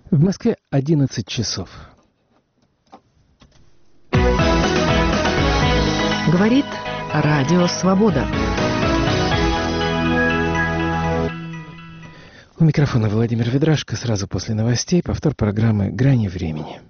В Москве 11 часов. Говорит Радио Свобода. У микрофона Владимир Ведрашко. Сразу после новостей повтор программы «Грани времени».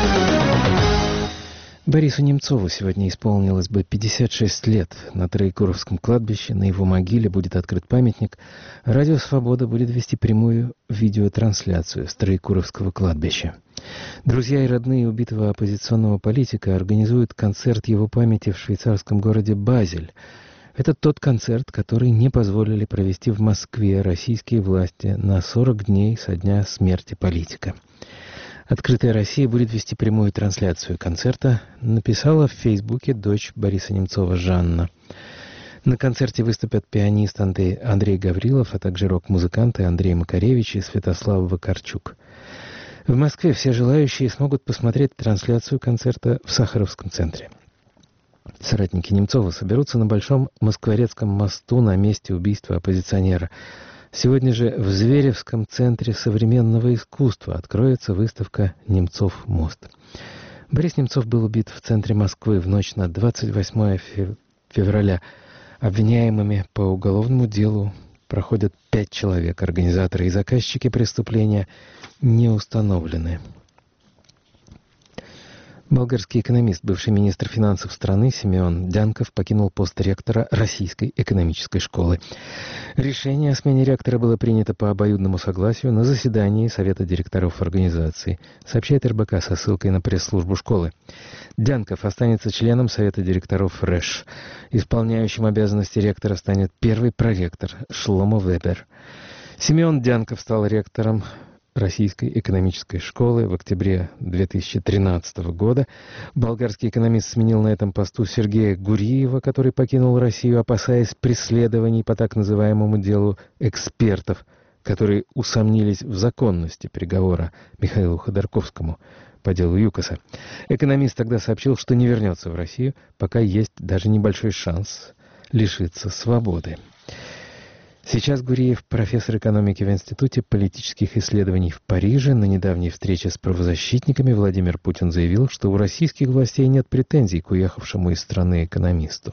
Борису Немцову сегодня исполнилось бы 56 лет. На Троекуровском кладбище, на его могиле будет открыт памятник. Радио «Свобода» будет вести прямую видеотрансляцию с Троекуровского кладбища. Друзья и родные убитого оппозиционного политика организуют концерт его памяти в швейцарском городе Базель. Это тот концерт, который не позволили провести в Москве российские власти на 40 дней со дня смерти политика. «Открытая Россия» будет вести прямую трансляцию концерта, написала в Фейсбуке дочь Бориса Немцова Жанна. На концерте выступят пианист Андрей Гаврилов, а также рок-музыканты Андрей Макаревич и Святослав Вакарчук. В Москве все желающие смогут посмотреть трансляцию концерта в Сахаровском центре. Соратники Немцова соберутся на Большом Москворецком мосту на месте убийства оппозиционера. Сегодня же в Зверевском центре современного искусства откроется выставка «Немцов мост». Борис Немцов был убит в центре Москвы в ночь на 28 февраля. Обвиняемыми по уголовному делу проходят 5 человек. Организаторы и заказчики преступления не установлены. Болгарский экономист, бывший министр финансов страны Симеон Дянков покинул пост ректора Российской экономической школы. Решение о смене ректора было принято по обоюдному согласию на заседании Совета директоров организации, сообщает РБК со ссылкой на пресс-службу школы. Дянков останется членом Совета директоров РЭШ. Исполняющим обязанности ректора станет первый проректор Шломо Вебер. Симеон Дянков стал ректором Российской экономической школы в октябре 2013 года. Болгарский экономист сменил на этом посту Сергея Гуриева, который покинул Россию, опасаясь преследований по так называемому делу экспертов, которые усомнились в законности приговора Михаилу Ходорковскому по делу ЮКОСа. Экономист тогда сообщил, что не вернется в Россию, пока есть даже небольшой шанс лишиться свободы. Сейчас Гуриев, профессор экономики в Институте политических исследований в Париже. На недавней встрече с правозащитниками Владимир Путин заявил, что у российских властей нет претензий к уехавшему из страны экономисту.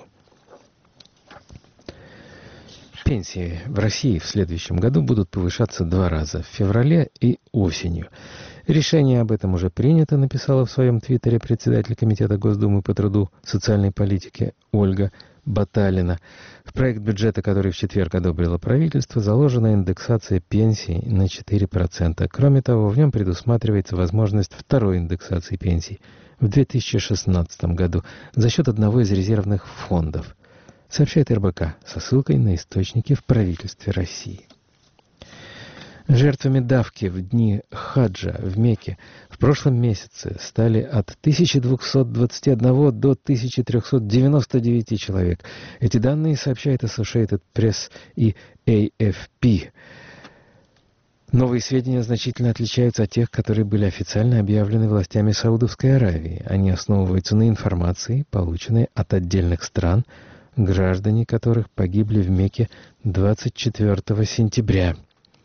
Пенсии в России в следующем году будут повышаться 2 раза – в феврале и осенью. Решение об этом уже принято, написала в своем твиттере председатель Комитета Госдумы по труду, социальной политике Ольга Баталина. В проект бюджета, который в четверг одобрило правительство, заложена индексация пенсий на 4%. Кроме того, в нем предусматривается возможность второй индексации пенсий в 2016 году за счет одного из резервных фондов, сообщает РБК со ссылкой на источники в правительстве России. Жертвами давки в дни хаджа в Мекке в прошлом месяце стали от 1221 до 1399 человек. Эти данные сообщает Associated Press и AFP. Новые сведения значительно отличаются от тех, которые были официально объявлены властями Саудовской Аравии. Они основываются на информации, полученной от отдельных стран, граждане которых погибли в Мекке 24 сентября.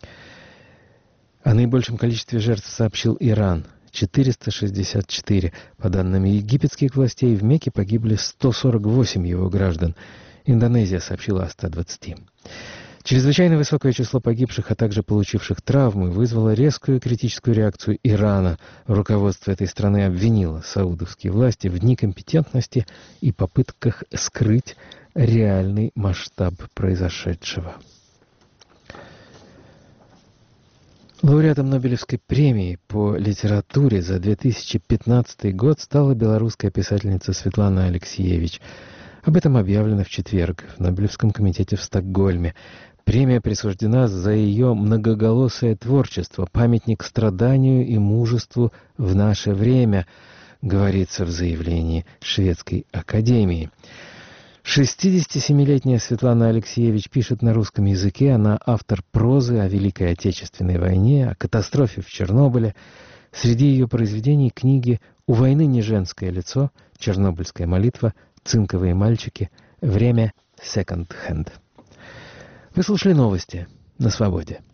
О наибольшем количестве жертв сообщил Иран – 464. По данным египетских властей, в Мекке погибли 148 его граждан. Индонезия сообщила о 120. Чрезвычайно высокое число погибших, а также получивших травмы, вызвало резкую критическую реакцию Ирана. Руководство этой страны обвинило саудовские власти в некомпетентности и попытках скрыть реальный масштаб произошедшего. Лауреатом Нобелевской премии по литературе за 2015 год стала белорусская писательница Светлана Алексиевич. Об этом объявлено в четверг в Нобелевском комитете в Стокгольме. Премия присуждена за ее многоголосое творчество, памятник страданию и мужеству в наше время, говорится в заявлении Шведской академии. 67-летняя Светлана Алексиевич пишет на русском языке. Она автор прозы о Великой Отечественной войне, о катастрофе в Чернобыле. Среди ее произведений книги «У войны не женское лицо», «Чернобыльская молитва», «Цинковые мальчики», «Время», «Секонд-хенд». Вы слушали новости на Свободе.